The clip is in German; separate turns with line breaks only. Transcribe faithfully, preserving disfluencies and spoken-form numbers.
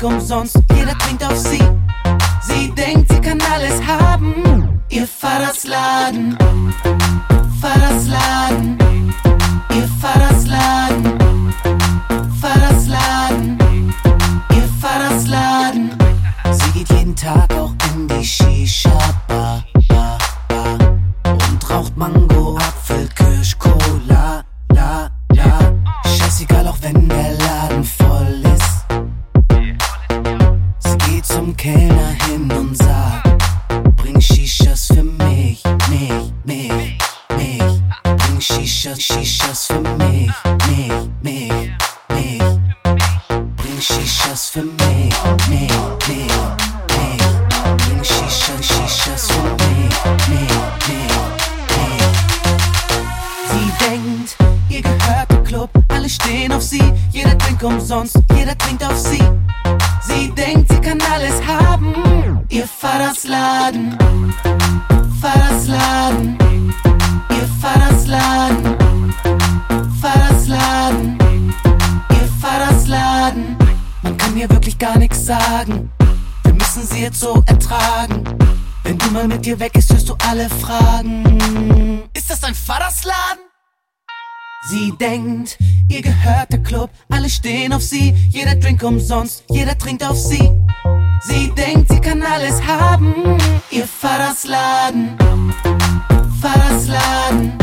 Drink umsonst, jeder trinkt auf sie. Sie denkt, sie kann alles haben. Ihr Vaters Laden, Vaters Laden, ihr Vaters Laden, Vaters Laden, ihr Vaters Laden. Sie geht jeden Tag auch in die Shisha-Bar, Bar, Bar, und raucht Mango, Apfel, Kirsch, Cola, la, la. Scheißegal, auch wenn der Laden voll ist. Sie geht zum Kellner hin und sagt: Bring Shishas für mich, mich, mich, mich. Bring Shishas, Shishas für mich, mich, mich, mich. Bring Shishas für mich, mich, mich, mich. Bring Shishas, Shishas für mich, mich, mich, mich. Sie denkt, ihr gehört der Club, alle stehen auf sie. Jeder trinkt umsonst, jeder trinkt auf sie. Sie denkt, sie kann alles haben. Ihr Vaters Laden, Vaters Laden, ihr Vaters Laden, Vaters Laden, ihr Vaters Laden. Man kann ihr wirklich gar nichts sagen, wir müssen sie jetzt so ertragen. Wenn du mal mit ihr weg ist, hörst du alle fragen: Ist das dein Vaters Laden? Sie denkt, ihr gehört der Club, alle stehen auf sie. Jeder Drink umsonst, jeder trinkt auf sie. Sie denkt, sie kann alles haben. Ihr Vaters Laden, Vaters Laden,